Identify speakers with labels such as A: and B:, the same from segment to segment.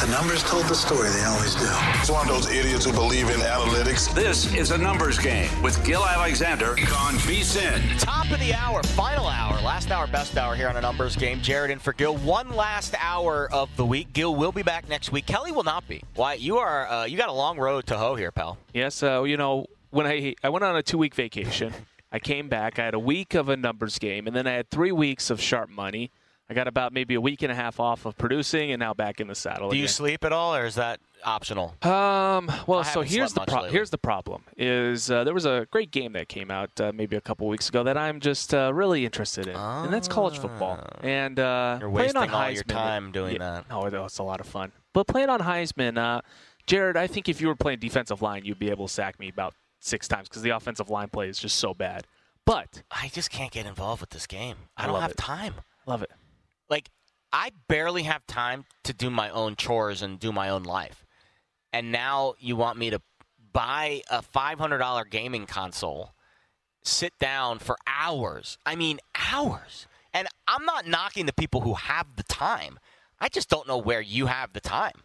A: The numbers told the story. They always do.
B: It's one of those idiots who believe in analytics.
C: This is A Numbers Game with Gil Alexander on VSiN.
D: Top of the hour, final hour, last hour, best hour here on A Numbers Game. Jared in for Gil. One last hour of the week. Gil will be back next week. Kelly will not be. Why? You got a long road to hoe here, pal.
E: Yes, when I went on a 2-week vacation, I came back. I had a week of A Numbers Game, and then I had 3 weeks of Sharp Money. I got about maybe a week and a half off of producing, and now back in the saddle.
D: Do you sleep at all, or is that optional?
E: So here's the problem. Is there was a great game that came out maybe a couple weeks ago that I'm just really interested in, and that's college football. And
D: you're wasting on all your time doing that.
E: Oh, it's a lot of fun. But playing on Heisman, Jared, I think if you were playing defensive line, you'd be able to sack me about 6 times because the offensive line play is just so bad. But
D: I just can't get involved with this game. I don't have time.
E: Love it.
D: Like, I barely have time to do my own chores and do my own life. And now you want me to buy a $500 gaming console, sit down for hours. I mean, hours. And I'm not knocking the people who have the time. I just don't know where you have the time.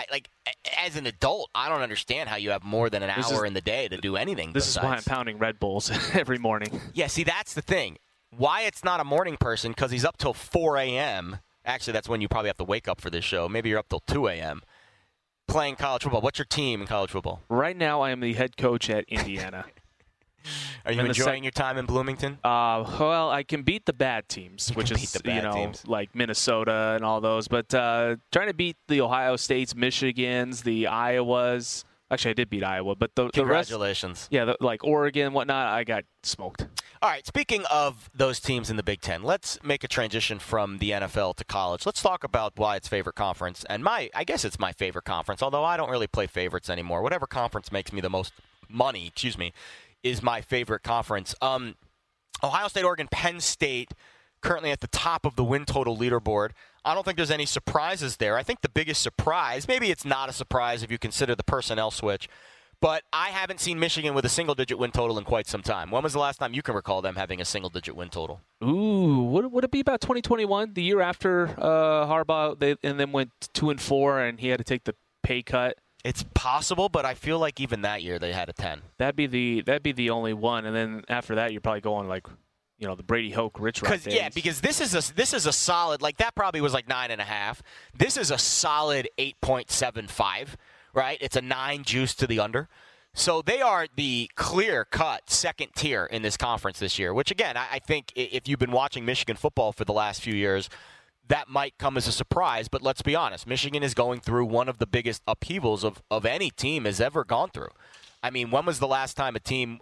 D: As an adult, I don't understand how you have more than an hour in the day to do anything.
E: This is why I'm pounding Red Bulls every morning.
D: Yeah, see, that's the thing. Wyatt's not a morning person because he's up till 4 a.m. Actually, that's when you probably have to wake up for this show. Maybe you're up till 2 a.m. playing college football. What's your team in college football?
E: Right now, I am the head coach at Indiana.
D: Are you enjoying your time in Bloomington?
E: Well, I can beat the bad teams, which is teams. Like Minnesota and all those. But trying to beat the Ohio States, Michigans, the Iowas. Actually, I did beat Iowa, but the
D: Congratulations.
E: Rest, like Oregon, whatnot, I got smoked.
D: All right, speaking of those teams in the Big Ten, let's make a transition from the NFL to college. Let's talk about Wyatt's favorite conference, and I guess it's my favorite conference, although I don't really play favorites anymore. Whatever conference makes me the most money, is my favorite conference. Ohio State, Oregon, Penn State, currently at the top of the win total leaderboard. I don't think there's any surprises there. I think the biggest surprise, maybe it's not a surprise if you consider the personnel switch, but I haven't seen Michigan with a single-digit win total in quite some time. When was the last time you can recall them having a single-digit win total?
E: Ooh, would it be about 2021, the year after Harbaugh, and then went 2-4, and he had to take the pay cut?
D: It's possible, but I feel like even that year they had a 10.
E: That'd be the only one, and then after that you're probably going like, the Brady Hoke Rich Rod days.
D: Yeah, because this is a solid, like that probably was like 9.5. This is a solid 8.75, right? It's a 9 juice to the under. So they are the clear-cut second tier in this conference this year, which, again, I think if you've been watching Michigan football for the last few years, that might come as a surprise. But let's be honest, Michigan is going through one of the biggest upheavals of any team has ever gone through. I mean, when was the last time a team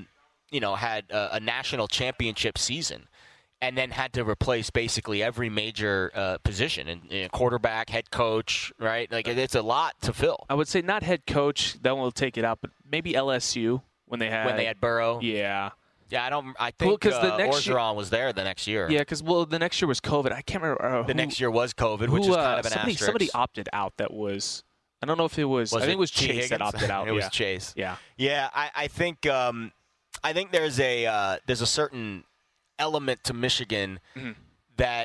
D: had a national championship season and then had to replace basically every major position, and quarterback, head coach, right? Like, it's a lot to fill.
E: I would say not head coach, that one will take it out, but maybe LSU when they had
D: Burrow.
E: Yeah.
D: Yeah, I think Orgeron was there the next year.
E: Yeah, because the next year was COVID. I can't remember.
D: The next year was COVID, which is kind of an asterisk.
E: Somebody opted out that was – I don't know if it was – I think it was Chase that opted out.
D: It was Chase.
E: Yeah.
D: Yeah, I think there's a certain element to Michigan that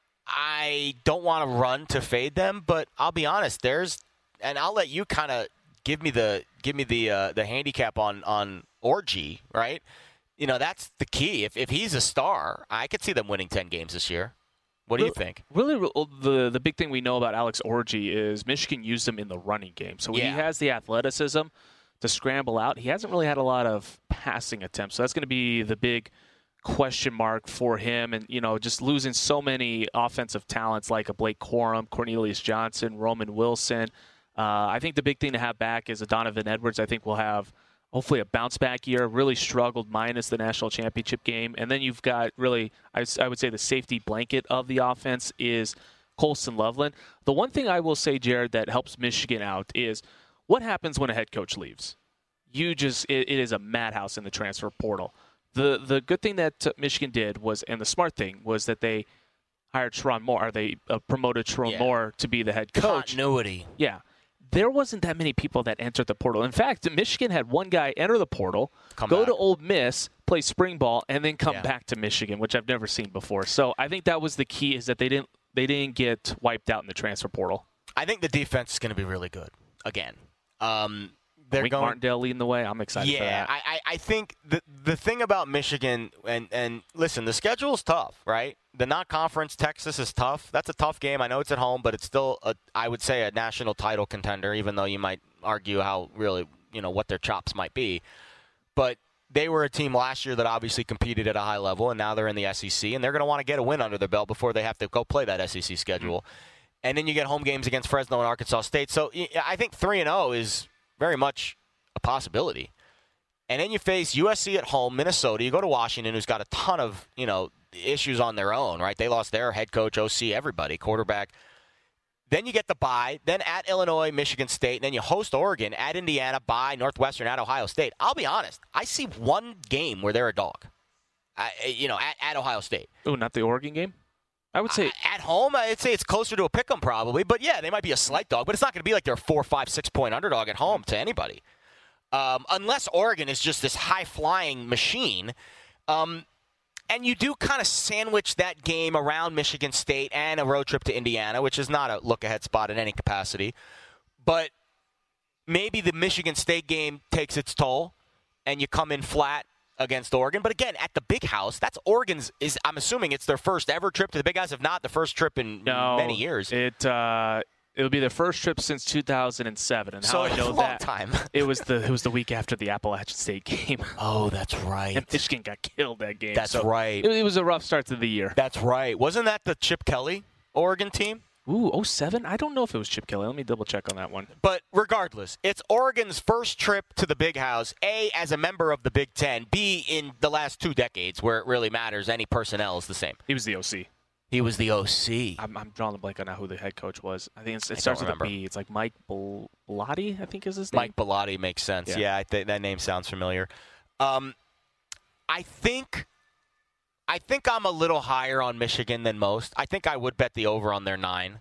D: I don't want to run to fade them, but I'll be honest, and I'll let you kind of give me the handicap on Orgy, right? That's the key. If he's a star, I could see them winning 10 games this year. What do you think?
E: Really, the big thing we know about Alex Orgy is Michigan used him in the running game. So he has the athleticism to scramble out. He hasn't really had a lot of passing attempts. So that's going to be the big question mark for him. And, just losing so many offensive talents like a Blake Corum, Cornelius Johnson, Roman Wilson. I think the big thing to have back is a Donovan Edwards. I think we'll have hopefully a bounce-back year. Really struggled minus the national championship game. And then you've got really, I would say the safety blanket of the offense is Colston Loveland. The one thing I will say, Jared, that helps Michigan out is what happens when a head coach leaves? It is a madhouse in the transfer portal. The good thing that Michigan did was, and the smart thing, was that they hired Sharon Moore, or they promoted Sharon Moore to be the head coach.
D: Continuity.
E: Yeah. There wasn't that many people that entered the portal. In fact, Michigan had one guy enter the portal, go to Ole Miss, play spring ball, and then come back to Michigan, which I've never seen before. So I think that was the key, is that they didn't get wiped out in the transfer portal.
D: I think the defense is going to be really good again.
E: Wink Martindale leading the way. I'm excited for that.
D: I think the thing about Michigan, and listen, the schedule is tough, right? The non-conference Texas is tough. That's a tough game. I know it's at home, but it's still, I would say, a national title contender, even though you might argue how really, what their chops might be. But they were a team last year that obviously competed at a high level, and now they're in the SEC, and they're going to want to get a win under their belt before they have to go play that SEC schedule. Mm-hmm. And then you get home games against Fresno and Arkansas State. So I think 3-0 is very much a possibility. And then you face USC at home, Minnesota. You go to Washington, who's got a ton of, issues on their own, right? They lost their head coach, OC, everybody, quarterback. Then you get the bye. Then at Illinois, Michigan State. And then you host Oregon, at Indiana, bye, Northwestern, at Ohio State. I'll be honest. I see one game where they're a dog, at Ohio State.
E: Oh, not the Oregon game? I would say
D: at home, I'd say it's closer to a pick 'em probably. But, yeah, they might be a slight dog. But it's not going to be like they're a 4, 5, 6-point underdog at home to anybody. Unless Oregon is just this high-flying machine. And you do kind of sandwich that game around Michigan State and a road trip to Indiana, which is not a look-ahead spot in any capacity. But maybe the Michigan State game takes its toll, and you come in flat against Oregon. But again, at the Big House, that's Oregon's. I'm assuming it's their first ever trip to the Big House, if not the first trip in many years.
E: It'll be the first trip since 2007, and
D: so
E: how I know
D: long
E: that
D: time.
E: it was the week after the Appalachian State game.
D: Oh, that's right.
E: And Michigan got killed that game.
D: That's right.
E: It was a rough start to the year.
D: That's right. Wasn't that the Chip Kelly Oregon team?
E: Ooh, 07? I don't know if it was Chip Kelly. Let me double check on that one.
D: But regardless, it's Oregon's first trip to the Big House, A, as a member of the Big Ten, B, in the last 2 decades where it really matters. Any personnel is the same.
E: He was the OC.
D: He was the OC.
E: I'm drawing the blank on who the head coach was. I think it starts with a B. It's like Mike Bellotti, I think is his name.
D: Mike Bellotti makes sense. Yeah, that name sounds familiar. I think I'm a little higher on Michigan than most. I think I would bet the over on their 9.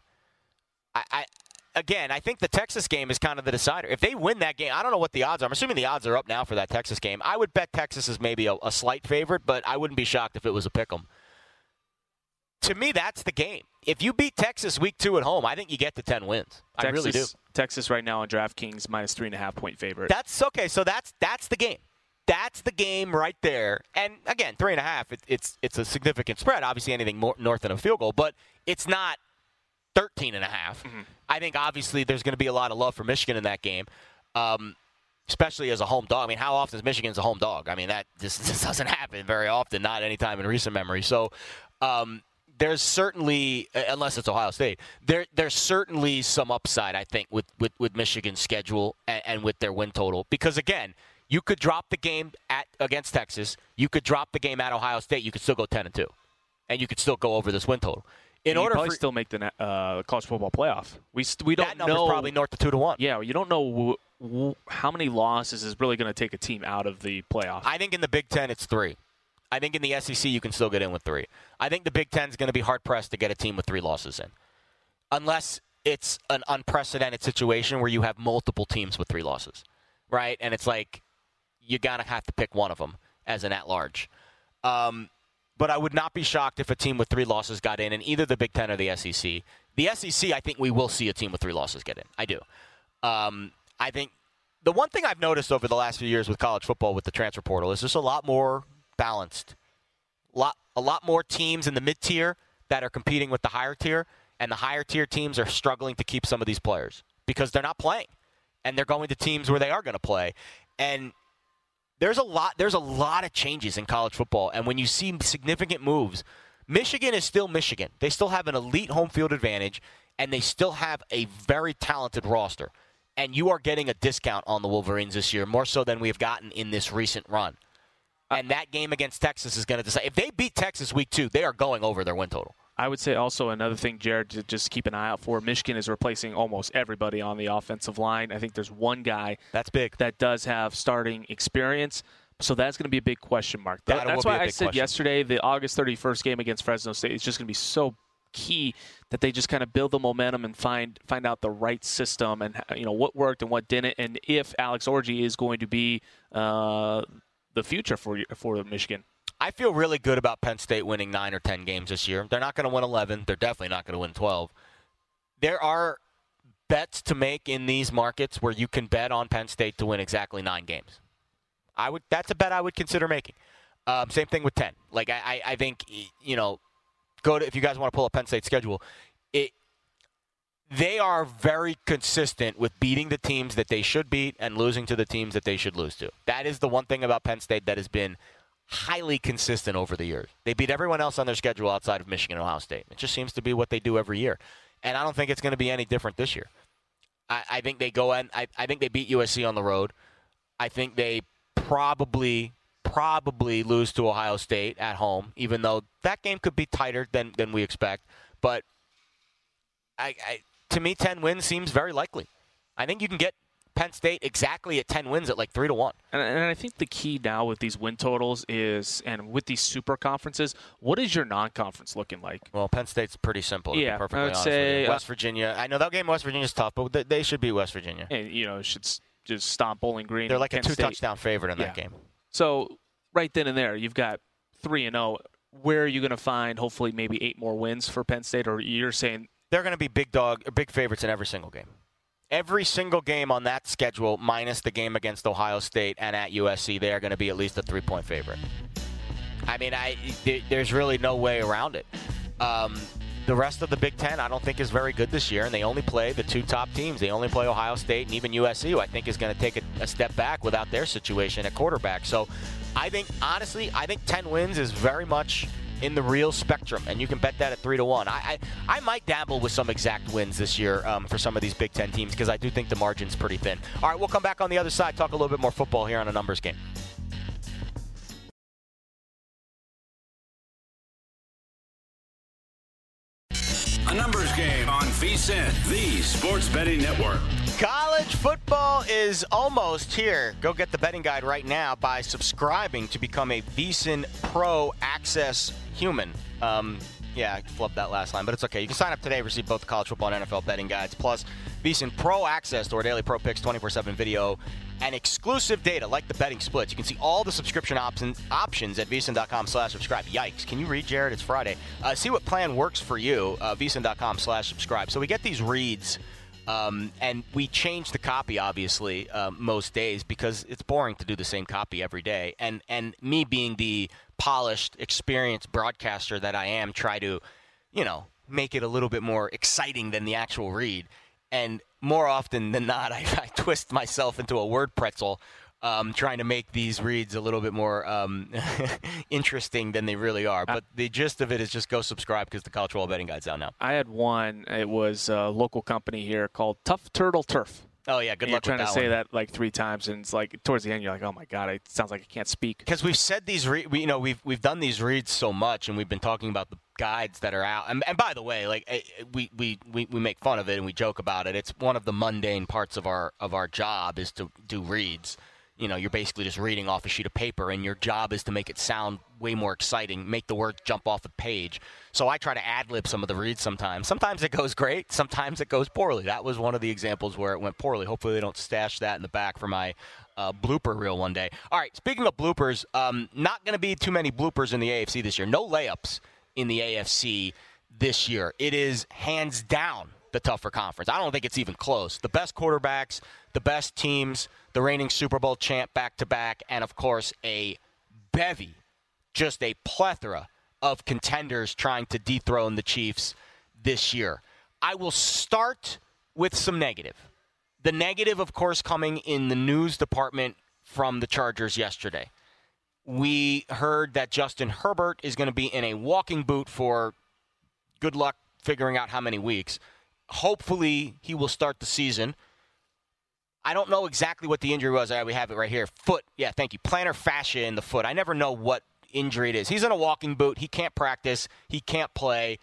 D: I think the Texas game is kind of the decider. If they win that game, I don't know what the odds are. I'm assuming the odds are up now for that Texas game. I would bet Texas is maybe a slight favorite, but I wouldn't be shocked if it was a pick 'em. To me, that's the game. If you beat Texas week 2 at home, I think you get to 10 wins. I really do.
E: Texas right now on DraftKings minus 3.5-point favorite.
D: That's okay. So that's the game. That's the game right there. And again, 3.5. It's a significant spread. Obviously, anything more north than a field goal, but it's not 13.5. Mm-hmm. I think obviously there's going to be a lot of love for Michigan in that game, especially as a home dog. I mean, how often is Michigan a home dog? I mean, that just doesn't happen very often. Not any time in recent memory. So. There's certainly, unless it's Ohio State, there's certainly some upside, I think, with Michigan's schedule and with their win total. Because, again, you could drop the game against Texas. You could drop the game at Ohio State. You could still go 10-2. And you could still go over this win total.
E: You probably still make the college football playoff. We don't know.
D: That number's probably north of 2-1.
E: Yeah, you don't know how many losses is really going to take a team out of the playoff.
D: I think in the Big Ten it's 3. I think in the SEC you can still get in with 3. I think the Big Ten is going to be hard-pressed to get a team with 3 losses in. Unless it's an unprecedented situation where you have multiple teams with 3 losses, right? And it's like you're going to have to pick one of them as an at-large. But I would not be shocked if a team with 3 losses got in either the Big Ten or the SEC. The SEC, I think we will see a team with 3 losses get in. I do. I think the one thing I've noticed over the last few years with college football with the transfer portal is there's a lot more balanced. A lot more teams in the mid-tier that are competing with the higher tier, and the higher tier teams are struggling to keep some of these players because they're not playing, and they're going to teams where they are going to play. And there's a lot of changes in college football, and when you see significant moves, Michigan is still Michigan. They still have an elite home field advantage, and they still have a very talented roster. And you are getting a discount on the Wolverines this year, more so than we have gotten in this recent run. And that game against Texas is going to decide. If they beat Texas week 2, they are going over their win total.
E: I would say also another thing, Jared, to just keep an eye out for. Michigan is replacing almost everybody on the offensive line. I think there's one guy
D: that's big
E: that does have starting experience. So that's going to be a big question mark. That's why I said yesterday the August 31st game against Fresno State is just going to be so key that they just kind of build the momentum and find out the right system and what worked and what didn't, and if Alex Orji is going to be the future for Michigan.
D: I feel really good about Penn State winning 9 or 10 games this year. They're not going to win 11. They're definitely not going to win 12. There are bets to make in these markets where you can bet on Penn State to win exactly 9 games. That's a bet I would consider making. Same thing with 10. Like I think, if you guys want to pull up Penn State's schedule, they are very consistent with beating the teams that they should beat and losing to the teams that they should lose to. That is the one thing about Penn State that has been highly consistent over the years. They beat everyone else on their schedule outside of Michigan and Ohio State. It just seems to be what they do every year. And I don't think it's going to be any different this year. I think they go in. I think they beat USC on the road. I think they probably lose to Ohio State at home, even though that game could be tighter than we expect. But to me, 10 wins seems very likely. I think you can get Penn State exactly at 10 wins at like 3-1.
E: And I think the key now with these win totals is, and with these super conferences, what is your non-conference looking like?
D: Well, Penn State's pretty simple, to be perfectly
E: I would
D: honest
E: say,
D: with you. West Virginia, I know that game West Virginia is tough, but they should beat West Virginia.
E: And, should just stomp Bowling Green.
D: They're like
E: Penn
D: a 2-touchdown favorite in that game.
E: So right then and there, you've got 3-0. Where are you going to find, hopefully, maybe 8 more wins for Penn State? Or you're saying
D: they're going to be big favorites in every single game. Every single game on that schedule, minus the game against Ohio State and at USC, they are going to be at least a 3-point favorite. I mean, there's really no way around it. The rest of the Big Ten, I don't think, is very good this year, and they only play the 2 top teams. They only play Ohio State and even USC, who I think is going to take a step back without their situation at quarterback. So I think, honestly, 10 wins is very much in the real spectrum, and you can bet that at 3-1. I might dabble with some exact wins this year for some of these Big Ten teams because I do think the margin's pretty thin. All right, we'll come back on the other side, talk a little bit more football here on A Numbers Game.
C: A Numbers Game on VSiN, the Sports Betting Network.
D: College football is almost here. Go get the betting guide right now by subscribing to become a VSiN Pro Access human. I flubbed that last line, but it's okay. You can sign up today, receive both the college football and NFL betting guides, plus VSiN Pro Access to our daily pro picks, 24/7 video, and exclusive data like the betting splits. You can see all the subscription options at VSiN.com/subscribe. Yikes. Can you read, Jared? It's Friday. See what plan works for you, VSiN.com/subscribe. So we get these reads, and we change the copy, obviously, most days because it's boring to do the same copy every day. And me being the polished, experienced broadcaster that I am, try to, make it a little bit more exciting than the actual read. And more often than not, I twist myself into a word pretzel, trying to make these reads a little bit more interesting than they really are. But the gist of it is just go subscribe because the college football betting guide's out now.
E: I had one. It was a local company here called Tough Turtle Turf.
D: Oh, yeah, good luck with that one.
E: You're trying to say that like 3 times, and it's like towards the end, you're like, oh, my God, it sounds like I can't speak.
D: Because we've said these we've done these reads so much, and we've been talking about the guides that are out. And by the way, like we make fun of it and we joke about it. It's one of the mundane parts of our job is to do reads. You're basically just reading off a sheet of paper, and your job is to make it sound way more exciting, make the words jump off the page. So I try to ad-lib some of the reads sometimes. Sometimes it goes great. Sometimes it goes poorly. That was one of the examples where it went poorly. Hopefully they don't stash that in the back for my blooper reel one day. All right, speaking of bloopers, not going to be too many bloopers in the AFC this year. No layups in the AFC this year. It is hands down the tougher conference. I don't think it's even close. The best quarterbacks, the best teams, the reigning Super Bowl champ back-to-back, and, of course, a bevy, just a plethora of contenders trying to dethrone the Chiefs this year. I will start with some negative. The negative, of course, coming in the news department from the Chargers yesterday. We heard that Justin Herbert is going to be in a walking boot for good luck figuring out how many weeks. Hopefully, he will start the season. I don't know exactly what the injury was. We have it right here. Foot. Yeah, thank you. Plantar fascia in the foot. I never know what injury it is. He's in a walking boot. He can't practice. He can't play.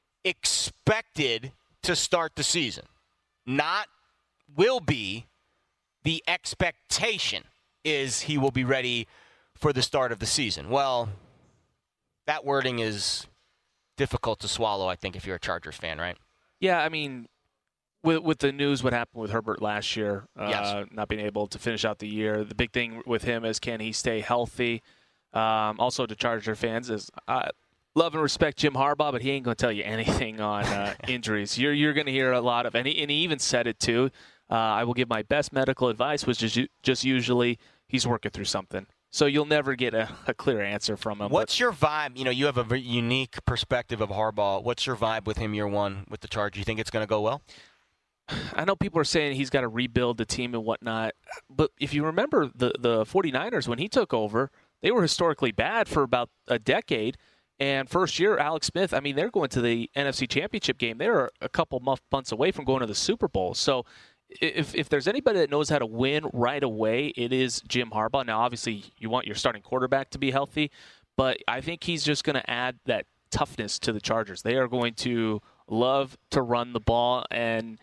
D: Expected to start the season. Not will be. The expectation is he will be ready for the start of the season. Well, that wording is difficult to swallow, I think, if you're a Chargers fan, right?
E: Yeah, I mean, with the news, what happened with Herbert last year,
D: yes.
E: Not being able to finish out the year, the big thing with him is can he stay healthy? Also, to Charger fans is Love and respect Jim Harbaugh, but he ain't going to tell you anything on injuries. You're going to hear a lot of, and he even said it too. I will give my best medical advice, which is just usually he's working through something. So you'll never get a clear answer from him.
D: What's your vibe? You have a very unique perspective of Harbaugh. What's your vibe with him year one with the Chargers? You think it's going to go well?
E: I know people are saying he's got to rebuild the team and whatnot, but if you remember the 49ers, when he took over, they were historically bad for about a decade. And first year, Alex Smith, they're going to the NFC Championship game. They're a couple months away from going to the Super Bowl. So if there's anybody that knows how to win right away, it is Jim Harbaugh. Now, obviously, you want your starting quarterback to be healthy, but I think he's just going to add that toughness to the Chargers. They are going to love to run the ball, and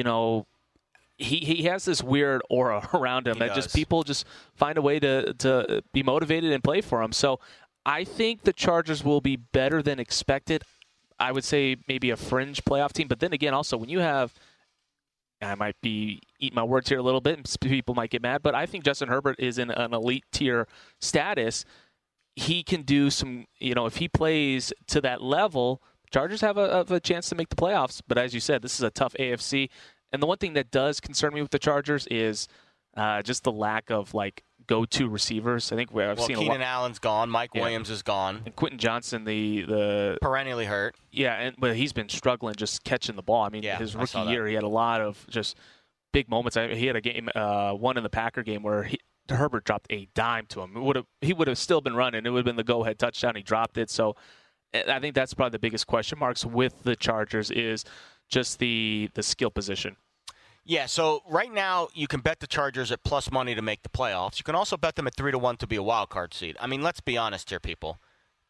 E: he has this weird aura around him that just people just find a way to be motivated and play for him. So I think the Chargers will be better than expected. I would say maybe a fringe playoff team. But then again, also, when you have – I might be eating my words here a little bit, and people might get mad, but I think Justin Herbert is in an elite tier status. He can do some – if he plays to that level, Chargers have a chance to make the playoffs. But as you said, this is a tough AFC. And the one thing that does concern me with the Chargers is just the lack of, go-to receivers. I think I've seen
D: Keenan Allen's gone. Mike Williams is gone.
E: And Quentin Johnson, the
D: perennially hurt.
E: Yeah, but he's been struggling just catching the ball. His rookie year, he had a lot of just big moments. He had a game, one in the Packer game, where Herbert dropped a dime to him. He would have still been running. It would have been the go-ahead touchdown. He dropped it. So I think that's probably the biggest question marks with the Chargers is just the skill position.
D: Yeah, so right now you can bet the Chargers at plus money to make the playoffs. You can also bet them at 3-1 to be a wild card seed. Let's be honest here, people.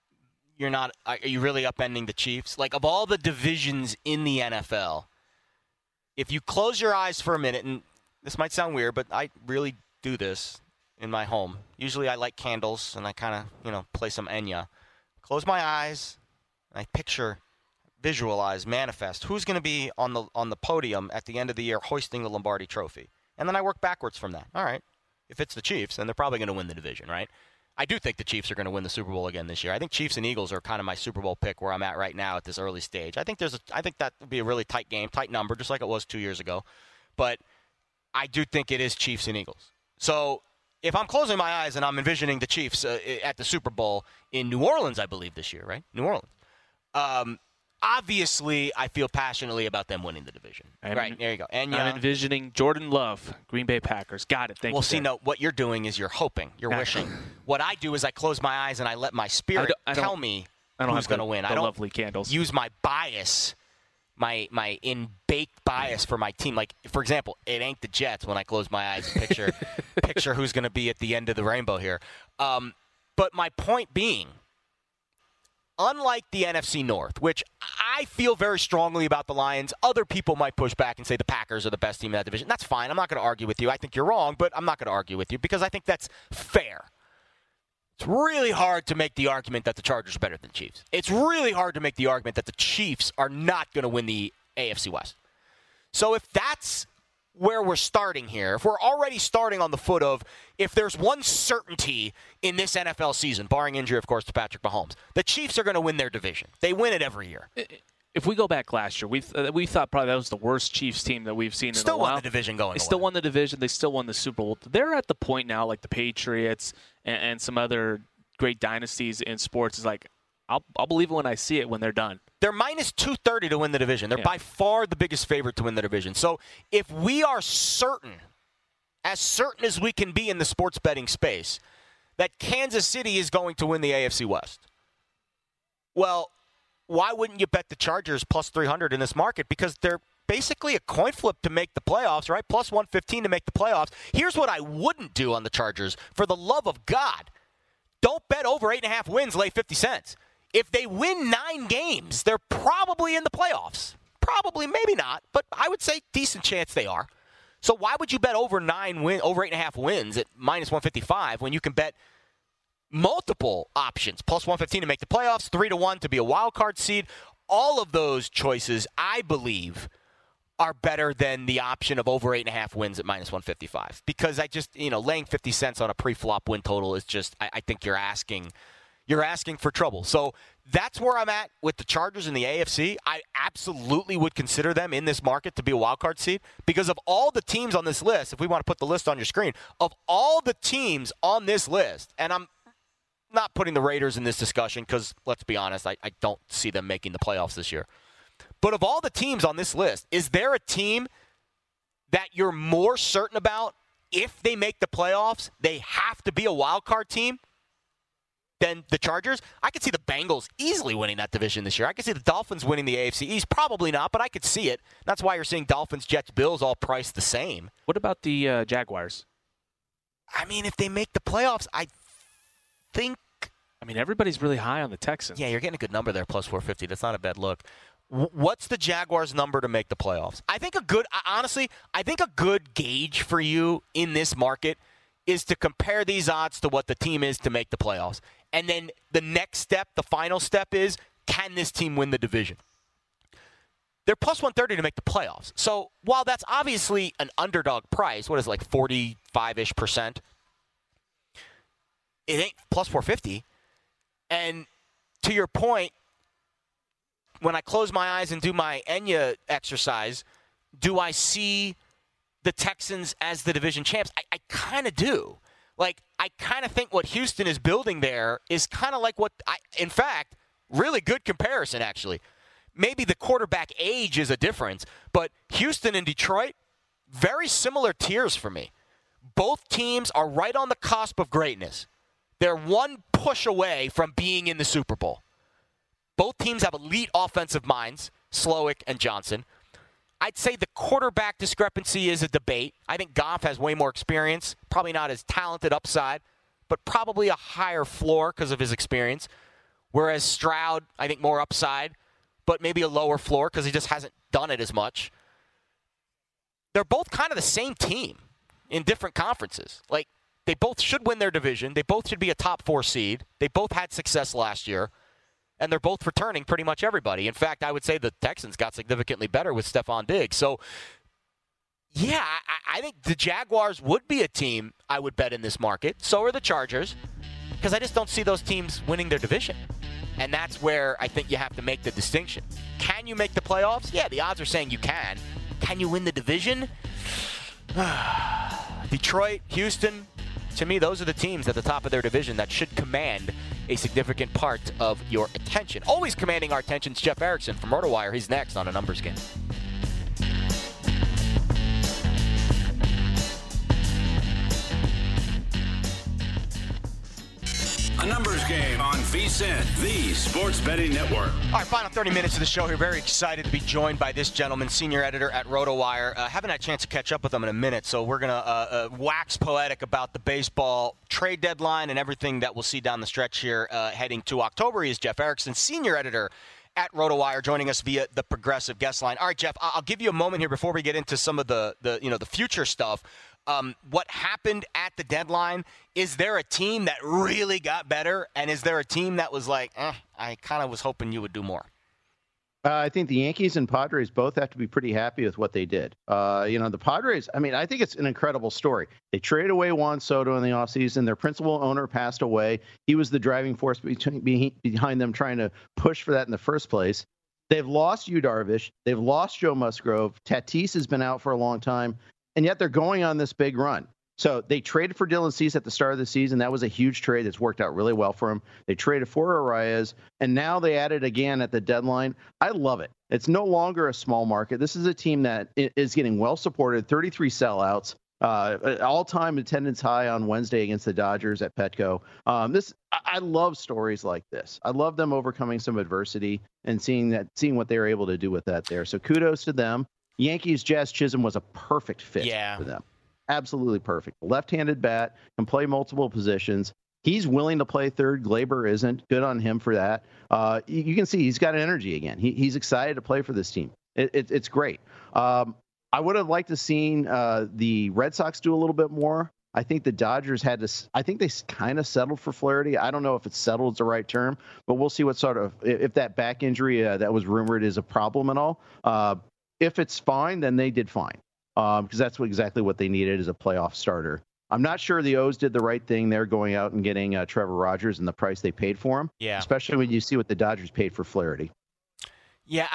D: Are you really upending the Chiefs? Of all the divisions in the NFL, if you close your eyes for a minute, and this might sound weird, but I really do this in my home. Usually I light candles and I kind of, play some Enya. Close my eyes and I visualize, manifest who's going to be on the podium at the end of the year hoisting the Lombardi Trophy. And then I work backwards from that. All right, if it's the Chiefs, then they're probably going to win the division, right? I do think the Chiefs are going to win the Super Bowl again this year. I think Chiefs and Eagles are kind of my Super Bowl pick where I'm at right now at this early stage. I think that would be a really tight game, tight number, just like it was 2 years ago. But I do think it is Chiefs and Eagles. So if I'm closing my eyes and I'm envisioning the Chiefs at the Super Bowl in New Orleans, I believe this year, right? New Orleans. Obviously, I feel passionately about them winning the division. Right, there you go. And
E: I'm envisioning Jordan Love, Green Bay Packers. Got it. Thank you.
D: Well, what you're doing is you're hoping. You're wishing. What I do is I close my eyes and I let my spirit tell me who's going to win. I don't
E: lovely candles.
D: Use my bias, my in-baked bias for my team. For example, it ain't the Jets when I close my eyes and picture who's going to be at the end of the rainbow here. But my point being, unlike the NFC North, which I feel very strongly about the Lions, other people might push back and say the Packers are the best team in that division. That's fine. I'm not going to argue with you. I think you're wrong, but I'm not going to argue with you because I think that's fair. It's really hard to make the argument that the Chargers are better than the Chiefs. It's really hard to make the argument that the Chiefs are not going to win the AFC West. So if that's where we're starting here, if we're already starting on the foot of if there's one certainty in this NFL season, barring injury, of course, to Patrick Mahomes, the Chiefs are going to win their division. They win it every year.
E: If we go back last year, we thought probably that was the worst Chiefs team that we've seen in a while.
D: Still won the division going.
E: They still won the division. They still won the Super Bowl. They're at the point now, like the Patriots and some other great dynasties in sports, is like, I'll believe it when I see it when they're done.
D: They're minus 230 to win the division. They're by far the biggest favorite to win the division. So if we are certain as we can be in the sports betting space, that Kansas City is going to win the AFC West, well, why wouldn't you bet the Chargers plus 300 in this market? Because they're basically a coin flip to make the playoffs, right? Plus 115 to make the playoffs. Here's what I wouldn't do on the Chargers. For the love of God, don't bet over 8.5 wins, lay 50 cents. If they win 9 games, they're probably in the playoffs. Probably, maybe not, but I would say decent chance they are. So why would you bet over 8.5 wins at minus 155 when you can bet multiple options? Plus 115 to make the playoffs, 3-1 to be a wild card seed. All of those choices, I believe, are better than the option of over 8.5 wins at minus 155. Because I just, laying 50 cents on a pre-flop win total is just, I think you're asking for trouble. So that's where I'm at with the Chargers in the AFC. I absolutely would consider them in this market to be a wild card seed because of all the teams on this list. If we want to put the list on your screen, of all the teams on this list, and I'm not putting the Raiders in this discussion because, let's be honest, I don't see them making the playoffs this year. But of all the teams on this list, is there a team that you're more certain about if they make the playoffs, they have to be a wild card team than the Chargers? I could see the Bengals easily winning that division this year. I could see the Dolphins winning the AFC East. Probably not, but I could see it. That's why you're seeing Dolphins, Jets, Bills all priced the same.
E: What about the Jaguars?
D: I mean, if they make the playoffs, I think...
E: I mean, everybody's really high on the Texans.
D: Yeah, you're getting a good number there, plus 450. That's not a bad look. What's the Jaguars' number to make the playoffs? I think a good gauge for you in this market is to compare these odds to what the team is to make the playoffs. And then the next step, the final step is, can this team win the division? They're plus 130 to make the playoffs. So while that's obviously an underdog price, what is it, like 45-ish%? It ain't plus 450. And to your point, when I close my eyes and do my Enya exercise, do I see the Texans as the division champs? I kind of do. Like, I kind of think what Houston is building there is kind of like in fact, really good comparison, actually. Maybe the quarterback age is a difference, but Houston and Detroit, very similar tiers for me. Both teams are right on the cusp of greatness. They're one push away from being in the Super Bowl. Both teams have elite offensive minds, Slowick and Johnson. I'd say the quarterback discrepancy is a debate. I think Goff has way more experience, probably not as talented upside, but probably a higher floor because of his experience. Whereas Stroud, I think more upside, but maybe a lower floor because he just hasn't done it as much. They're both kind of the same team in different conferences. Like, they both should win their division. They both should be a top 4 seed. They both had success last year. And they're both returning pretty much everybody. In fact, I would say the Texans got significantly better with Stephon Diggs. So, yeah, I think the Jaguars would be a team I would bet in this market. So are the Chargers, because I just don't see those teams winning their division. And that's where I think you have to make the distinction. Can you make the playoffs? Yeah, the odds are saying you can. Can you win the division? Detroit, Houston, to me, those are the teams at the top of their division that should command a significant part of your attention. Always commanding our attention is Jeff Erickson from RotoWire. He's next on A Numbers Game.
C: A Numbers Game on VSiN, the Sports Betting Network.
D: All right, final 30 minutes of the show here. Very excited to be joined by this gentleman, senior editor at RotoWire. Haven't had a chance to catch up with him in a minute, so we're going to wax poetic about the baseball trade deadline and everything that we'll see down the stretch here heading to October. He is Jeff Erickson, senior editor at RotoWire, joining us via the Progressive guest line. All right, Jeff, I'll give you a moment here before we get into some of the future stuff. What happened at the deadline? Is there a team that really got better? And is there a team that was like, I kind of was hoping you would do more?
F: I think the Yankees and Padres both have to be pretty happy with what they did. The Padres, I think it's an incredible story. They traded away Juan Soto in the offseason. Their principal owner passed away. He was the driving force behind them trying to push for that in the first place. They've lost Yu Darvish. They've lost Joe Musgrove. Tatis has been out for a long time. And yet they're going on this big run. So they traded for Dylan Cease at the start of the season. That was a huge trade that's worked out really well for them. They traded for Arias, and now they added again at the deadline. I love it. It's no longer a small market. This is a team that is getting well supported, 33 sellouts, all-time attendance high on Wednesday against the Dodgers at Petco. I love stories like this. I love them overcoming some adversity and seeing what they were able to do with that there. So kudos to them. Yankees, Jazz Chisholm was a perfect fit for them. Absolutely perfect. Left-handed bat, can play multiple positions. He's willing to play third. Glaber isn't. Good on him for that. You can see he's got energy again. He's excited to play for this team. It's great. I would have liked to seen the Red Sox do a little bit more. I think the Dodgers I think they kind of settled for Flaherty. I don't know if it's settled is the right term, but we'll see if that back injury that was rumored is a problem at all. If it's fine, then they did fine, because that's exactly what they needed as a playoff starter. I'm not sure the O's did the right thing there going out and getting Trevor Rogers and the price they paid for him.
D: Yeah.
F: Especially when you see what the Dodgers paid for Flaherty.
D: Yeah,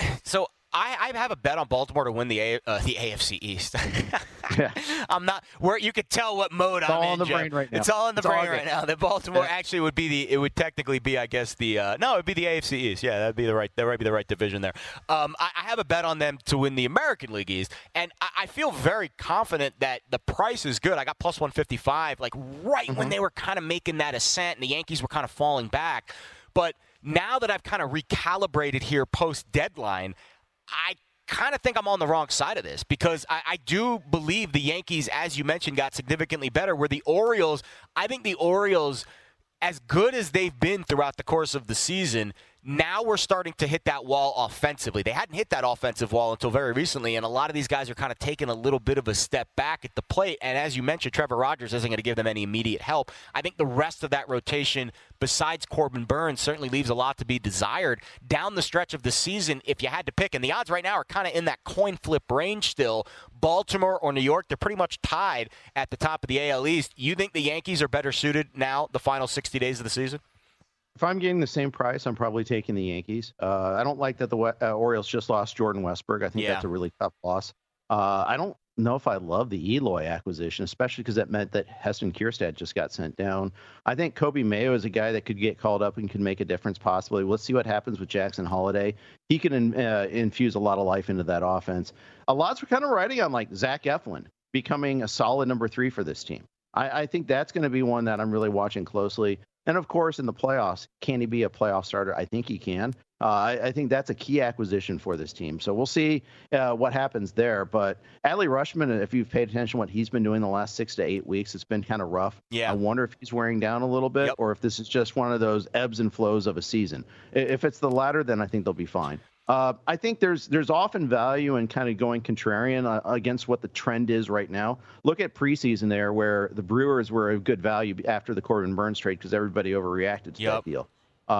D: I have a bet on Baltimore to win the AFC East.
F: Yeah.
D: I'm not where you could tell what mode
F: it's
D: I'm
F: all
D: in.
F: on the
D: Jeff.
F: brain right now.
D: It's all in the brain right now. That Baltimore actually would be it would technically be, I guess, it'd be the AFC East. Yeah, that might be the right division there. I have a bet on them to win the American League East, and I feel very confident that the price is good. I got plus 155, like when they were kind of making that ascent, and the Yankees were kind of falling back. But now that I've kind of recalibrated here post deadline, I kind of think I'm on the wrong side of this because I do believe the Yankees, as you mentioned, got significantly better. Where the Orioles, I think the Orioles, as good as they've been throughout the course of the season, now we're starting to hit that wall offensively. They hadn't hit that offensive wall until very recently, and a lot of these guys are kind of taking a little bit of a step back at the plate. And as you mentioned, Trevor Rogers isn't going to give them any immediate help. I think the rest of that rotation, besides Corbin Burns, certainly leaves a lot to be desired down the stretch of the season if you had to pick. And the odds right now are kind of in that coin flip range still. Baltimore or New York, they're pretty much tied at the top of the AL East. You think the Yankees are better suited now, the final 60 days of the season?
F: If I'm getting the same price, I'm probably taking the Yankees. I don't like that the Orioles just lost Jordan Westburg. I think that's a really tough loss. I don't know if I love the Eloy acquisition, especially because that meant that Heston Kjerstad just got sent down. I think Kobe Mayo is a guy that could get called up and could make a difference possibly. Let's see what happens with Jackson Holiday. He can infuse a lot of life into that offense. A lot's kind of riding on like Zach Eflin becoming a solid number 3 for this team. I think that's going to be one that I'm really watching closely. And, of course, in the playoffs, can he be a playoff starter? I think he can. I think that's a key acquisition for this team. So we'll see what happens there. But Adley Rutschman, if you've paid attention to what he's been doing the last 6 to 8 weeks, it's been kind of rough. Yeah. I wonder if he's wearing down a little bit or if this is just one of those ebbs and flows of a season. If it's the latter, then I think they'll be fine. I think there's often value in kind of going contrarian against what the trend is right now. Look at preseason there where the Brewers were a good value after the Corbin Burns trade because everybody overreacted to that deal.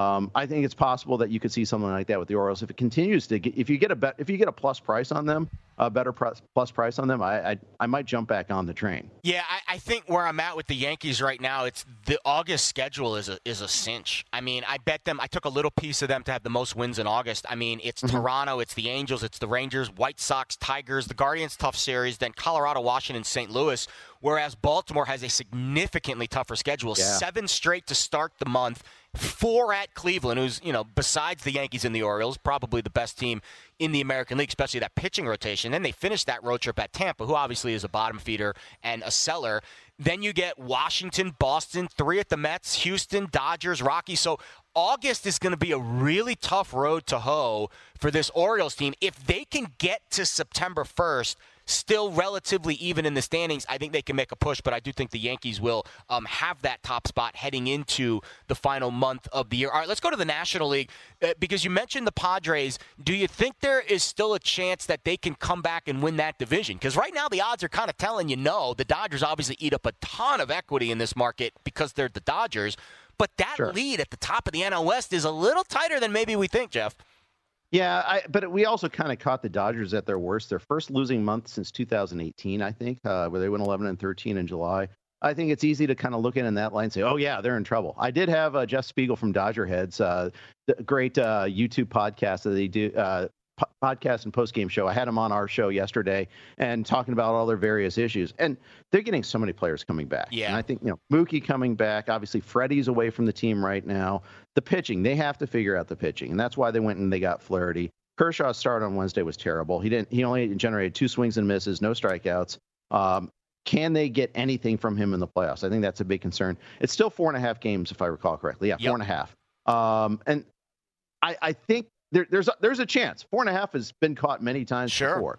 F: I think it's possible that you could see something like that with the Orioles if it continues to get, if you get a plus price on them, a better plus price on them, I might jump back on the train.
D: Yeah, I think where I'm at with the Yankees right now, it's the August schedule is a cinch. I mean, I bet them. I took a little piece of them to have the most wins in August. I mean, it's Toronto, it's the Angels, it's the Rangers, White Sox, Tigers, the Guardians, tough series, then Colorado, Washington, St. Louis. Whereas Baltimore has a significantly tougher schedule. 7 straight to start the month. 4 at Cleveland, who's, besides the Yankees and the Orioles, probably the best team in the American League, especially that pitching rotation. Then they finish that road trip at Tampa, who obviously is a bottom feeder and a seller. Then you get Washington, Boston, 3 at the Mets, Houston, Dodgers, Rockies. So August is going to be a really tough road to hoe for this Orioles team. If they can get to September 1st, still relatively even in the standings, I think they can make a push, but I do think the Yankees will have that top spot heading into the final month of the year. All right, let's go to the National League because you mentioned the Padres. Do you think there is still a chance that they can come back and win that division? Because right now the odds are kind of telling you no. The Dodgers obviously eat up a ton of equity in this market because they're the Dodgers, but that lead at the top of the NL West is a little tighter than maybe we think, Jeff.
F: Yeah, but we also kind of caught the Dodgers at their worst. Their first losing month since 2018, I think, where they went 11-13 in July. I think it's easy to kind of look in that line and say, oh, yeah, they're in trouble. I did have Jeff Spiegel from Dodger Heads, the great YouTube podcast that they do, podcast and post-game show. I had him on our show yesterday and talking about all their various issues. And they're getting so many players coming back. Yeah. And I think, Mookie coming back. Obviously, Freddie's away from the team right now. The pitching, they have to figure out the pitching. And that's why they went and they got Flaherty. Kershaw's start on Wednesday was terrible. He only generated 2 swings and misses, no strikeouts. Can they get anything from him in the playoffs? I think that's a big concern. It's still 4.5 games, if I recall correctly. Yeah, 4.5. And I think there's a chance. 4.5 has been caught many times before.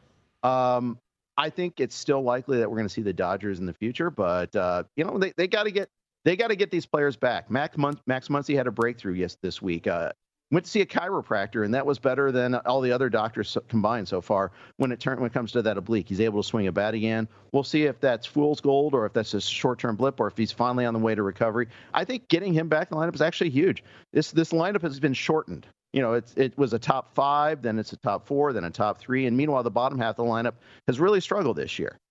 F: I think it's still likely that we're going to see the Dodgers in the future, but they got to get these players back. Max Muncy had a breakthrough this week. Went to see a chiropractor, and that was better than all the other doctors combined so far when it comes to that oblique. He's able to swing a bat again. We'll see if that's fool's gold or if that's a short-term blip or if he's finally on the way to recovery. I think getting him back in the lineup is actually huge. This lineup has been shortened. It was a top 5, then it's a top 4, then a top 3. And meanwhile, the bottom half of the lineup has really struggled this year.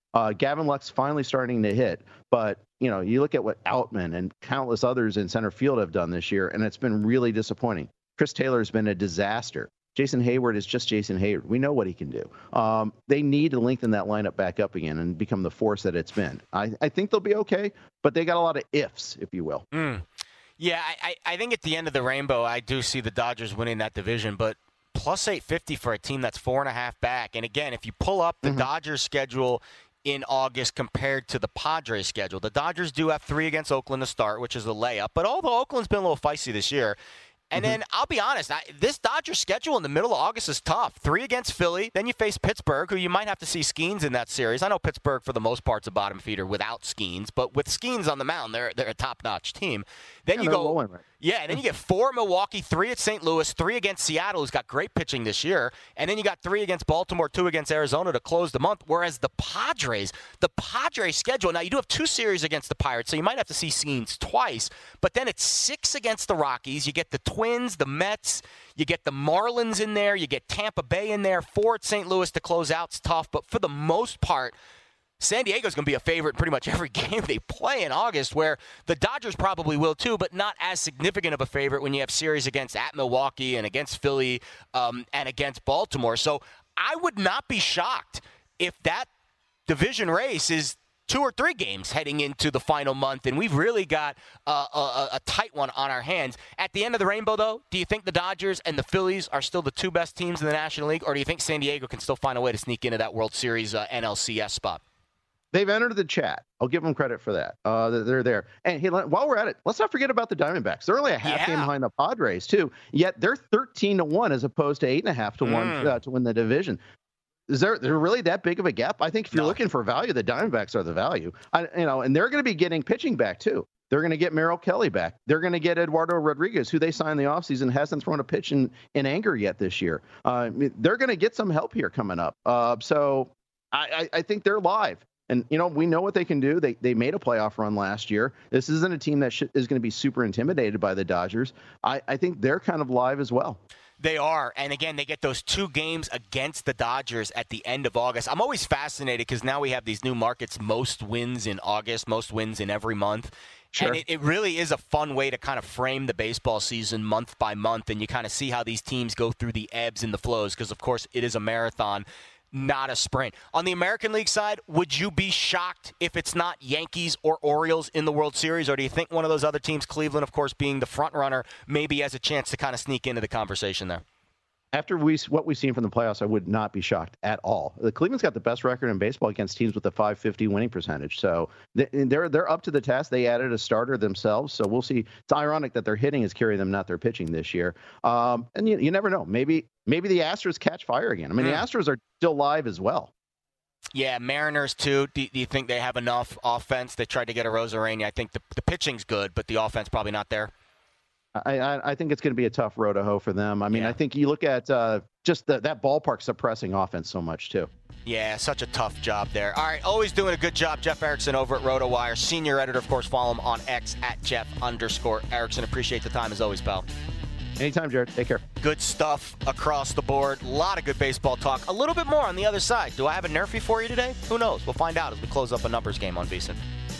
F: Gavin Luck's finally starting to hit, but you look at what Outman and countless others in center field have done this year, and it's been really disappointing. Chris Taylor's been a disaster. Jason Hayward is just Jason Hayward. We know what he can do. They need to lengthen that lineup back up again and become the force that it's been. I think they'll be okay, but they got a lot of ifs, if you will.
D: Yeah, I think at the end of the rainbow, I do see the Dodgers winning that division, but plus 850 for a team that's 4.5 back. And again, if you pull up the Dodgers schedule in August compared to the Padres schedule, the Dodgers do have 3 against Oakland to start, which is a layup. But although Oakland's been a little feisty this year, and then I'll be honest, this Dodgers schedule in the middle of August is tough. 3 against Philly. Then you face Pittsburgh, who you might have to see Skeens in that series. I know Pittsburgh, for the most part, is a bottom feeder without Skeens, but with Skeens on the mound, they're a top-notch team. Then you go, and then you get 4 at Milwaukee, 3 at St. Louis, 3 against Seattle, who's got great pitching this year, and then you got 3 against Baltimore, 2 against Arizona to close the month. Whereas the Padres schedule, now you do have 2 series against the Pirates, so you might have to see Skeens twice, but then it's 6 against the Rockies. You get the Twins, the Mets, you get the Marlins in there, you get Tampa Bay in there, 4 at St. Louis to close out. It's tough, but for the most part, San Diego's going to be a favorite in pretty much every game they play in August, where the Dodgers probably will too, but not as significant of a favorite when you have series against at Milwaukee and against Philly and against Baltimore. So I would not be shocked if that division race is 2 or 3 games heading into the final month, and we've really got a tight one on our hands. At the end of the rainbow, though, do you think the Dodgers and the Phillies are still the 2 best teams in the National League, or do you think San Diego can still find a way to sneak into that World Series NLCS spot?
F: They've entered the chat. I'll give them credit for that. They're there. And hey, while we're at it, let's not forget about the Diamondbacks. They're only a half game behind the Padres, too. Yet they're 13-1 as opposed to 8.5 to 1 to win the division. Is there really that big of a gap? I think if you're looking for value, the Diamondbacks are the value. And they're going to be getting pitching back, too. They're going to get Merrill Kelly back. They're going to get Eduardo Rodriguez, who they signed in the offseason, hasn't thrown a pitch in anger yet this year. They're going to get some help here coming up. So I think they're live. And, we know what they can do. They made a playoff run last year. This isn't a team that is going to be super intimidated by the Dodgers. I think they're kind of live as well.
D: They are. And, again, they get those 2 games against the Dodgers at the end of August. I'm always fascinated because now we have these new markets, most wins in August, most wins in every month. Sure. And it really is a fun way to kind of frame the baseball season month by month, and you kind of see how these teams go through the ebbs and the flows because, of course, it is a marathon, not a sprint. On the American League side, would you be shocked if it's not Yankees or Orioles in the World Series, or do you think one of those other teams, Cleveland, of course, being the front runner, maybe has a chance to kind of sneak into the conversation there?
F: After what we've seen from the playoffs, I would not be shocked at all. The Cleveland's got the best record in baseball against teams with a .550 winning percentage. So they're up to the task. They added a starter themselves. So we'll see. It's ironic that their hitting is carrying them, not their pitching this year. And you never know. Maybe the Astros catch fire again. I mean, the Astros are still live as well.
D: Yeah, Mariners, too. Do you think they have enough offense? They tried to get a Arozarena. I think the pitching's good, but the offense probably not there.
F: I think it's going to be a tough road to hoe for them. I mean, I think you look at just that ballpark suppressing offense so much, too.
D: Yeah, such a tough job there. All right, always doing a good job, Jeff Erickson over at RotoWire. Senior editor, of course, follow him on X at Jeff_Erickson. Appreciate the time as always, pal.
F: Anytime, Jared. Take care.
D: Good stuff across the board. A lot of good baseball talk. A little bit more on the other side. Do I have a nerfy for you today? Who knows? We'll find out as we close up a numbers game on VSiN.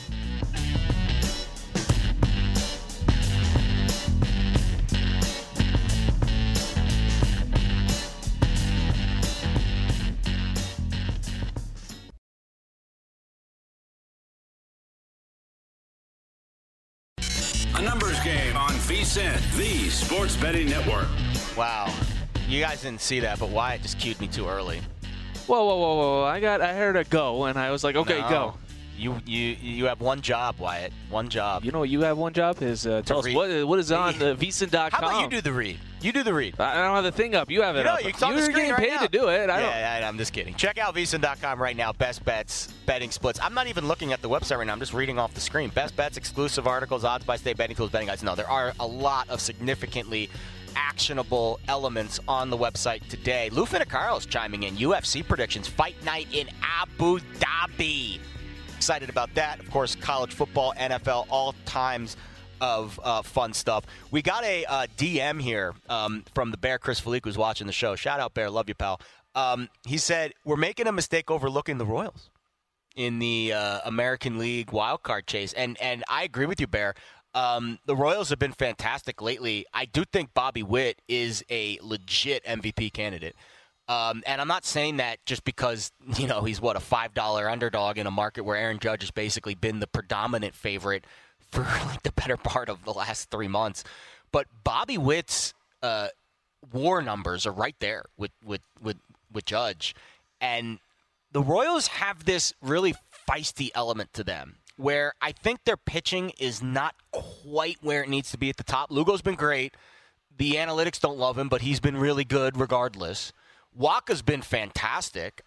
C: A numbers game on VSiN, the Sports Betting Network.
D: Wow. You guys didn't see that, but Wyatt just cued me too early.
E: Whoa. I heard a go, and I was like, okay, go.
D: You have one job, Wyatt. One job.
E: You know what you have one job is tell us what is on VSiN.com.
D: How about you do the read? You do the read.
E: I don't have the thing up. You have it up.
D: You're
E: getting paid to do it.
D: I'm just kidding. Check out VSiN.com right now. Best bets, betting splits. I'm not even looking at the website right now. I'm just reading off the screen. Best bets, exclusive articles, odds by state, betting tools, betting guides. No, there are a lot of significantly actionable elements on the website today. Lou Finiccaro's chiming in. UFC predictions. Fight night in Abu Dhabi. Excited about that. Of course, college football, NFL, all times of fun stuff. We got a DM here from the Bear, Chris Felique, who's watching the show. Shout out, Bear. Love you, pal. He said, we're making a mistake overlooking the Royals. in the American League wildcard chase. And I agree with you, Bear. The Royals have been fantastic lately. I do think Bobby Witt is a legit MVP candidate. And I'm not saying that just because, he's a $5 underdog in a market where Aaron Judge has basically been the predominant favorite for like the better part of the last 3 months. But Bobby Witt's WAR numbers are right there with Judge. And the Royals have this really feisty element to them where I think their pitching is not quite where it needs to be at the top. Lugo's been great. The analytics don't love him, but he's been really good regardless. Waka's been fantastic,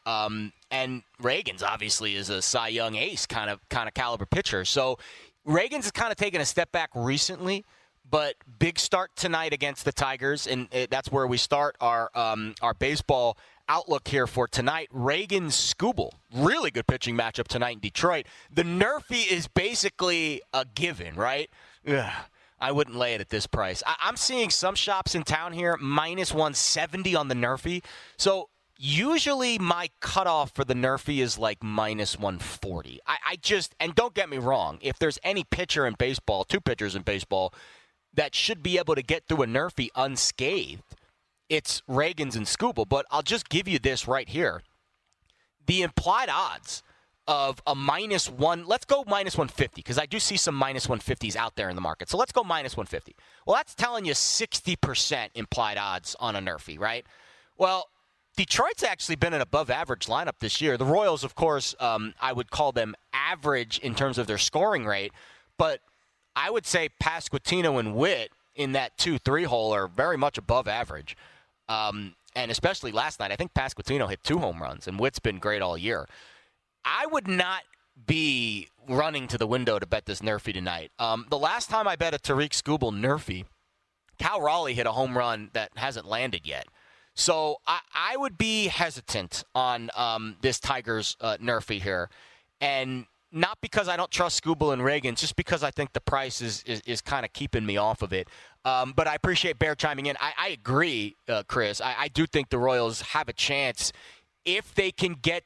D: and Reagan's obviously is a Cy Young ace kind of caliber pitcher. So Reagan's kind of taken a step back recently, but big start tonight against the Tigers, and that's where we start our baseball outlook here for tonight. Reagan-Skubal, really good pitching matchup tonight in Detroit. The Nerfy is basically a given, right? Ugh. I wouldn't lay it at this price. I'm seeing some shops in town here minus 170 on the Nerfy. So usually my cutoff for the Nerfy is like minus 140. And don't get me wrong, if there's any pitcher in baseball, 2 pitchers in baseball, that should be able to get through a Nerfy unscathed, it's Reagan's and Skubal. But I'll just give you this right here. The implied odds of a minus one, let's go minus 150, because I do see some minus 150s out there in the market. So let's go minus 150. Well, that's telling you 60% implied odds on a Nerfy, right? Well, Detroit's actually been an above-average lineup this year. The Royals, of course, I would call them average in terms of their scoring rate, but I would say Pasquantino and Witt in that 2-3 hole are very much above average. And especially last night, I think Pasquantino hit 2 home runs, and Witt's been great all year. I would not be running to the window to bet this Nerfy tonight. The last time I bet a Tarik Skubal Nerfy, Cal Raleigh hit a home run that hasn't landed yet. So I would be hesitant on this Tigers Nerfy here. And not because I don't trust Skubal and Reagan, just because I think the price is kind of keeping me off of it. But I appreciate Bear chiming in. I agree, Chris. I do think the Royals have a chance if they can get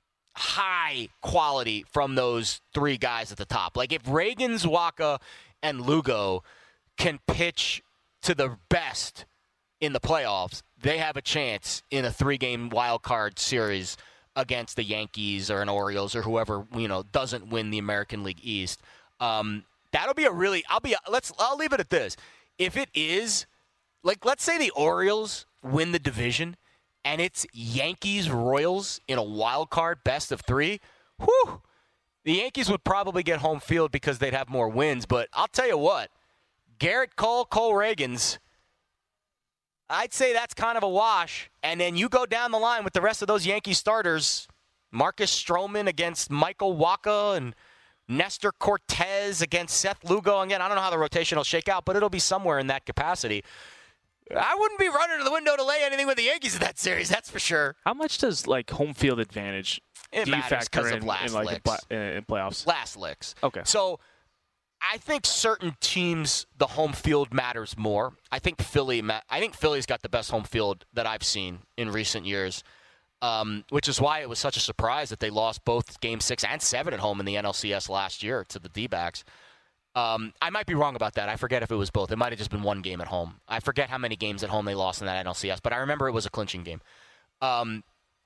D: high quality from those 3 guys at the top. Like if Reagan's, Waka, and Lugo can pitch to the best in the playoffs, they have a chance in a 3-game wild card series against the Yankees or an Orioles or whoever, doesn't win the American League East. That'll be I'll leave it at this. If it is, like, let's say the Orioles win the division and it's Yankees-Royals in a wild card best of 3, whew, the Yankees would probably get home field because they'd have more wins. But I'll tell you what, Garrett Cole Reagans, I'd say that's kind of a wash. And then you go down the line with the rest of those Yankee starters, Marcus Stroman against Michael Wacha and Nestor Cortez against Seth Lugo. Again, I don't know how the rotation will shake out, but it'll be somewhere in that capacity. I wouldn't be running to the window to lay anything with the Yankees in that series, that's for sure.
E: How much does home field advantage
D: do you factor in
E: in playoffs?
D: Last licks.
E: Okay.
D: So I think certain teams, the home field matters more. I think Philly's got the best home field that I've seen in recent years, which is why it was such a surprise that they lost both Game 6 and 7 at home in the NLCS last year to the D-backs. I might be wrong about that. I forget if it was both. It might have just been 1 game at home. I forget how many games at home they lost in that NLCS, but I remember it was a clinching game. I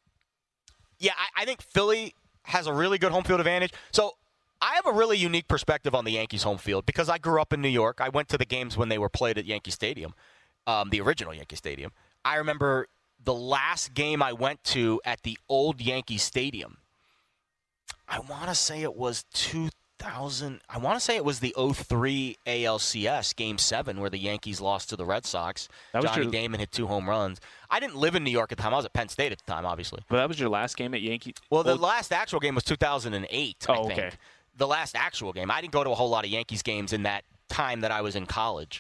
D: think Philly has a really good home field advantage. So I have a really unique perspective on the Yankees home field because I grew up in New York. I went to the games when they were played at Yankee Stadium, the original Yankee Stadium. I remember the last game I went to at the old Yankee Stadium. I want to say it was 2000. I want to say it was the 2003 ALCS Game 7 where the Yankees lost to the Red Sox. Johnny Damon hit 2 home runs. I didn't live in New York at the time. I was at Penn State at the time, obviously.
E: But that was your last game at Yankee?
D: Well, the last actual game was 2008, I think. Okay. The last actual game. I didn't go to a whole lot of Yankees games in that time that I was in college.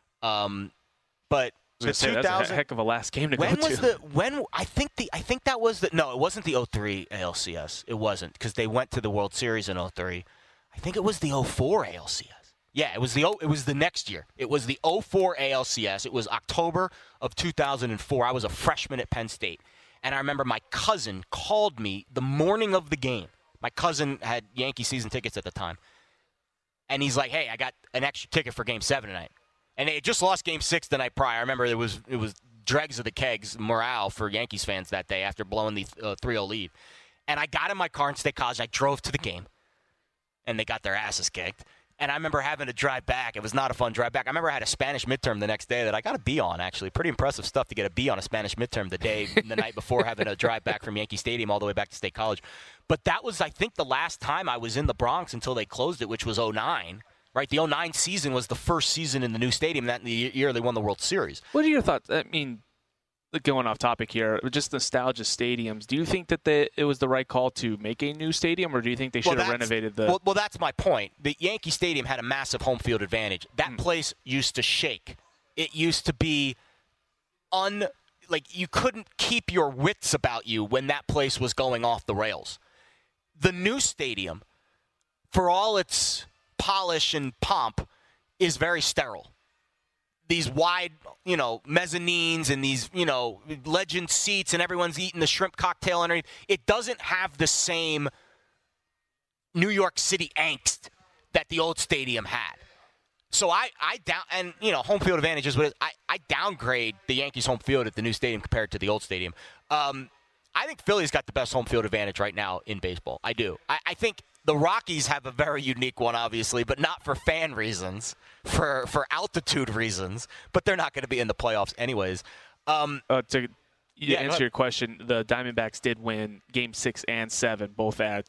D: But
E: that's a heck of a last game to go to.
D: I think that was no, it wasn't the 2003 ALCS. It wasn't because they went to the World Series in 2003. I think it was the 2004 ALCS. Yeah, it was the next year. It was the 2004 ALCS. It was October of 2004. I was a freshman at Penn State. And I remember my cousin called me the morning of the game, My cousin had Yankee season tickets at the time. And he's like, hey, I got an extra ticket for Game 7 tonight. And they had just lost Game 6 the night prior. I remember it was dregs of the kegs morale for Yankees fans that day after blowing the 3-0 lead. And I got in my car in State College. I drove to the game. And they got their asses kicked. And I remember having to drive back. It was not a fun drive back. I remember I had a Spanish midterm the next day that I got a B on, actually. Pretty impressive stuff to get a B on a Spanish midterm the night before having to drive back from Yankee Stadium all the way back to State College. But that was, I think, the last time I was in the Bronx until they closed it, which was 2009. Right, the 2009 season was the first season in the new stadium. That the year they won the World Series.
E: What are your thoughts? I mean, going off topic here, just nostalgia stadiums. Do you think that it was the right call to make a new stadium, or do you think they should have renovated the?
D: Well, that's my point. The Yankee Stadium had a massive home field advantage. That place used to shake. It used to be you couldn't keep your wits about you when that place was going off the rails. The new stadium, for all its polish and pomp, is very sterile. These wide, mezzanines and these, legend seats, and everyone's eating the shrimp cocktail underneath. It doesn't have the same New York City angst that the old stadium had. So home field advantage is what I downgrade the Yankees home field at the new stadium compared to the old stadium. I think Philly's got the best home field advantage right now in baseball. I do. I think the Rockies have a very unique one, obviously, but not for fan reasons, for altitude reasons. But they're not going to be in the playoffs anyways.
E: To answer your question, the Diamondbacks did win Game 6 and 7, both at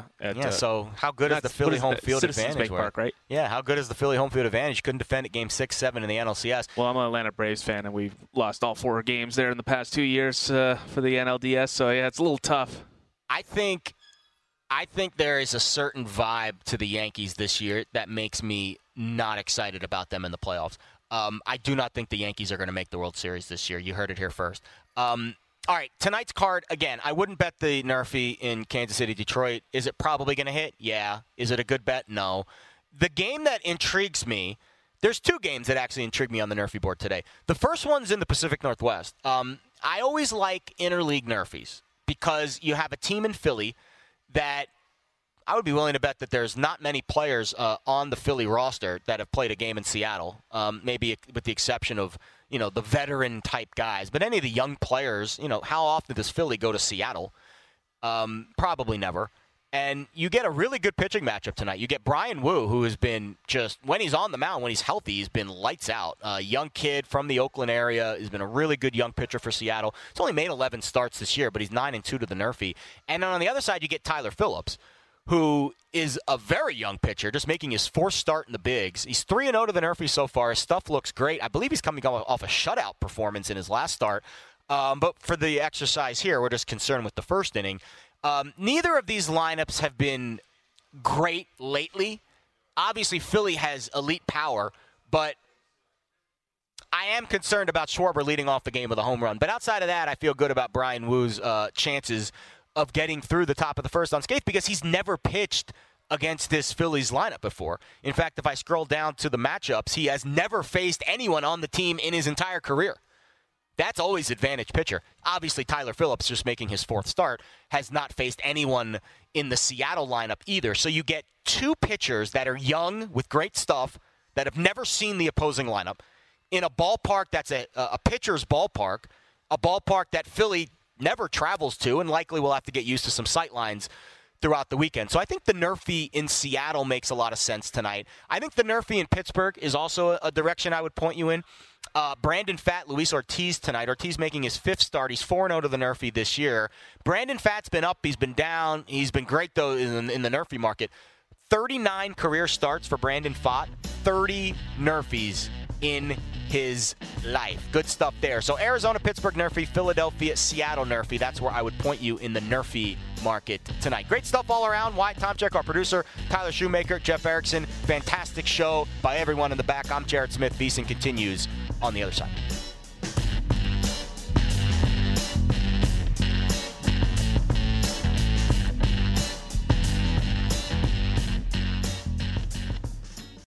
D: so how good is the Philly home field
E: Citizens
D: advantage?
E: Bank Park, right?
D: Yeah, how good is the Philly home field advantage? Couldn't defend at Game 6, 7 in the NLCS.
E: Well, I'm an Atlanta Braves fan, and we've lost all 4 games there in the past 2 years for the NLDS. So yeah, it's a little tough.
D: I think there is a certain vibe to the Yankees this year that makes me not excited about them in the playoffs. I do not think the Yankees are going to make the World Series this year. You heard it here first. All right, tonight's card, again, I wouldn't bet the Nerfy in Kansas City, Detroit. Is it probably going to hit? Yeah. Is it a good bet? No. The game that intrigues me, there's 2 games that actually intrigue me on the Nerfy board today. The first one's in the Pacific Northwest. I always like interleague Nerfies because you have a team in Philly that I would be willing to bet that there's not many players on the Philly roster that have played a game in Seattle, maybe with the exception of, the veteran-type guys. But any of the young players, how often does Philly go to Seattle? Probably never. And you get a really good pitching matchup tonight. You get Bryan Woo, who has been just, when he's on the mound, when he's healthy, he's been lights out. Young kid from the Oakland area. He's been a really good young pitcher for Seattle. He's only made 11 starts this year, but he's 9-2 to the Nerfy. And then on the other side, you get Tyler Phillips, who is a very young pitcher, just making his 4th start in the bigs. He's 3-0 to the Nerfy so far. His stuff looks great. I believe he's coming off a shutout performance in his last start. But for the exercise here, we're just concerned with the first inning. Neither of these lineups have been great lately. Obviously, Philly has elite power, but I am concerned about Schwarber leading off the game with a home run. But outside of that, I feel good about Bryan Woo's chances of getting through the top of the first unscathed because he's never pitched against this Phillies lineup before. In fact, if I scroll down to the matchups, he has never faced anyone on the team in his entire career. That's always advantage pitcher. Obviously, Tyler Phillips, just making his 4th start, has not faced anyone in the Seattle lineup either. So you get 2 pitchers that are young with great stuff that have never seen the opposing lineup in a ballpark that's a pitcher's ballpark, a ballpark that Philly never travels to and likely will have to get used to some sight lines throughout the weekend. So I think the Nerfy in Seattle makes a lot of sense tonight. I think the Nerfy in Pittsburgh is also a direction I would point you in. Brandon Pfaadt, Luis Ortiz tonight. Ortiz making his 5th start. He's 4-0 to the Nerfy this year. Brandon Pfaadt's been up. He's been down. He's been great, though, in the Nerfy market. 39 career starts for Brandon Pfaadt. 30 Nerfies in his life. Good stuff there. So Arizona, Pittsburgh Nerfy, Philadelphia, Seattle Nerfy. That's where I would point you in the Nerfy market tonight. Great stuff all around. Wyatt Tomczyk, our producer, Tyler Shoemaker, Jeff Erickson. Fantastic show by everyone in the back. I'm Jared Smith. VSiN continues on the other side.